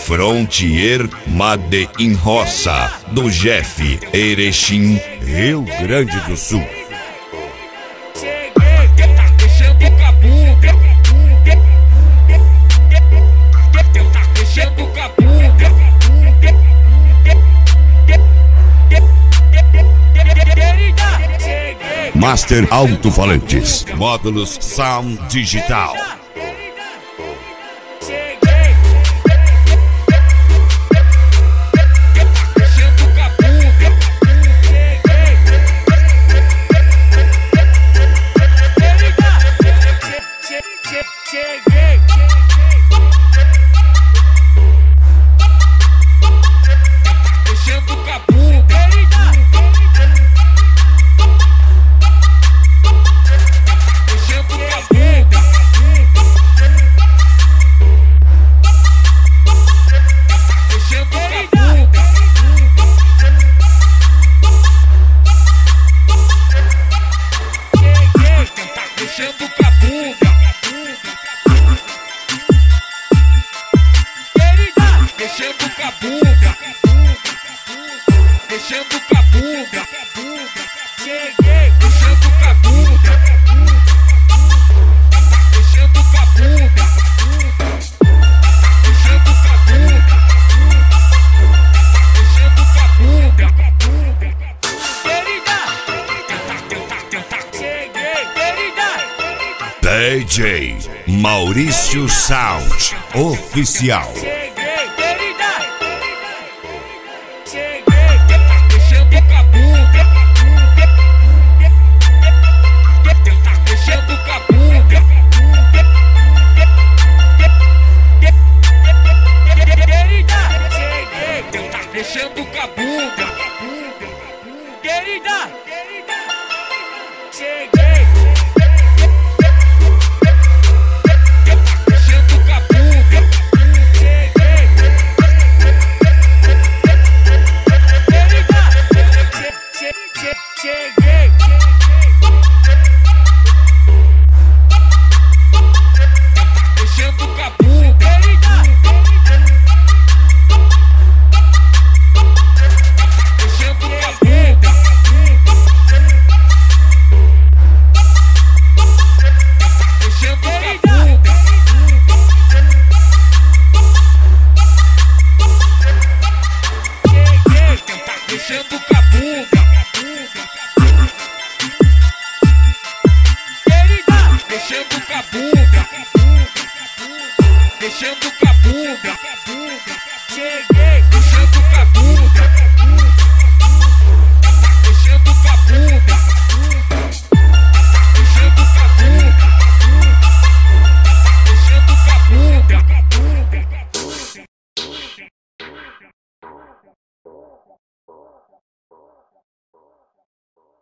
Frontier Made in Roça, do Jeff, Erechim, Rio Grande do Sul. Master Alto-Falantes, módulos Sound Digital. Mexendo com a bunda, mexendo com a bunda, cheguei, mexendo com a bunda, mexendo com a bunda, mexendo com a bunda, mexendo com a bunda, querida, cheguei, querida. DJ Maurício Sound Oficial. Mexendo com a bunda, mexendo com a bunda, querida, mexendo com a bunda, querida, cheguei. Mexendo com a bunda, cheguei, mexendo com a bunda, mexendo com a bunda, mexendo com a bunda, cheguei, mexendo com a bunda. Mexendo com a bunda, mexendo com a bunda, cheguei.